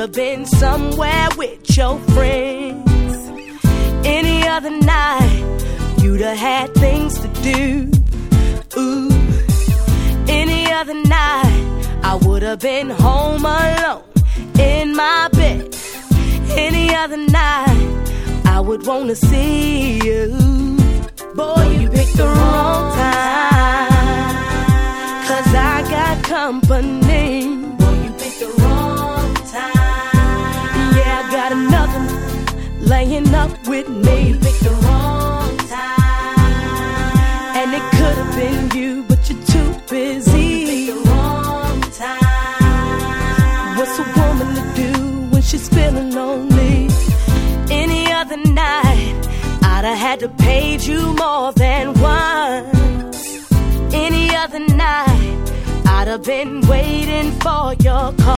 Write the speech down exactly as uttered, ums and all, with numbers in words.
have been somewhere with your friends. Any other night, you'd have had things to do. Ooh. Any other night, I would have been home alone in my bed. Any other night, I would wanna see you. Boy, you picked the wrong time, 'cause I got company. Boy, you picked the wrong time. Yeah, I got another laying up with me. Boy, you picked the wrong time, and it could have been you, but you're too busy. Boy, you picked the wrong time. What's a woman to do when she's feeling lonely? Any other night, I'd have had to pay you more than once. Any other night, I'd have been waiting for your call.